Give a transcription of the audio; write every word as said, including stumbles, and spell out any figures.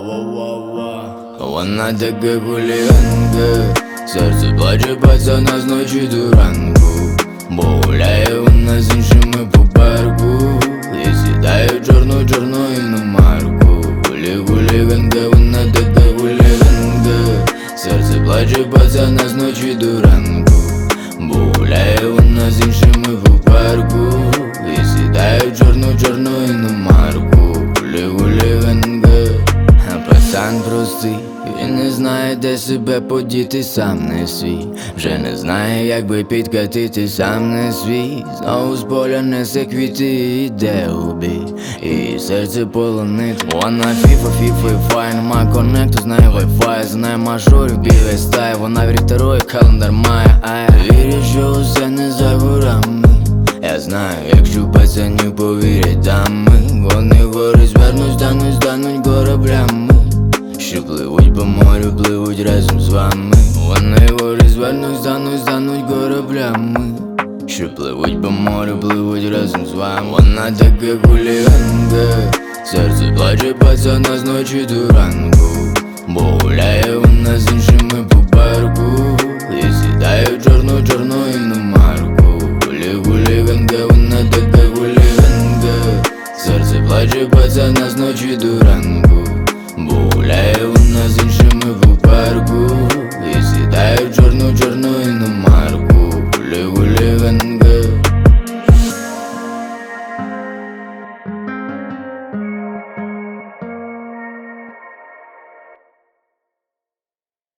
Вона така хуліганка, серце плаче пацана з ночі до ранку, бо гуляє вона з іншими по парку і сідає в чорну-чорну іномарку. Хулі-хуліганка, вона така хуліганка, серце плаче пацана з ночі до ранку, бо гуляє вона з іншими по парку і сідає в чорну-чорну іномарку. Хулі-хуліганка, а пацан простий, він не знає, де себе подіти, сам не свій. Вже не знає, як би підкатити, сам не свій. Знову з поля несе квіти і йде у бій, і серце полонить. Вона фіфа, фіфа і фай, нема коннекту, знає вайфай, знає мажорів, білий стай. Вона вірить второй, календар має, ай. Вірить, що усе не за горами. Я знаю, якщо пацанів повірять дами, вони гори звернуть, стануть, стануть кораблями, що пливуть по морю, пливуть разом з вами. Вони гори звернуть, стануть, стануть кораблями, що пливуть по морю, пливуть разом з вами. Вона така хуліганка, серце плаче пацана з ночі до ранку, бо гуляє вона з іншими по парку і сідає в чорну-чорну іномарку. Хулі-хуліганка, вона така хуліганка, серце плаче пацана з ночі до ранку, бо гуляє вона з іншими по парку